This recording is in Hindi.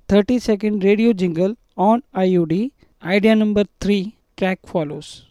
30-second radio jingle on IUD. Idea number 3, track follows.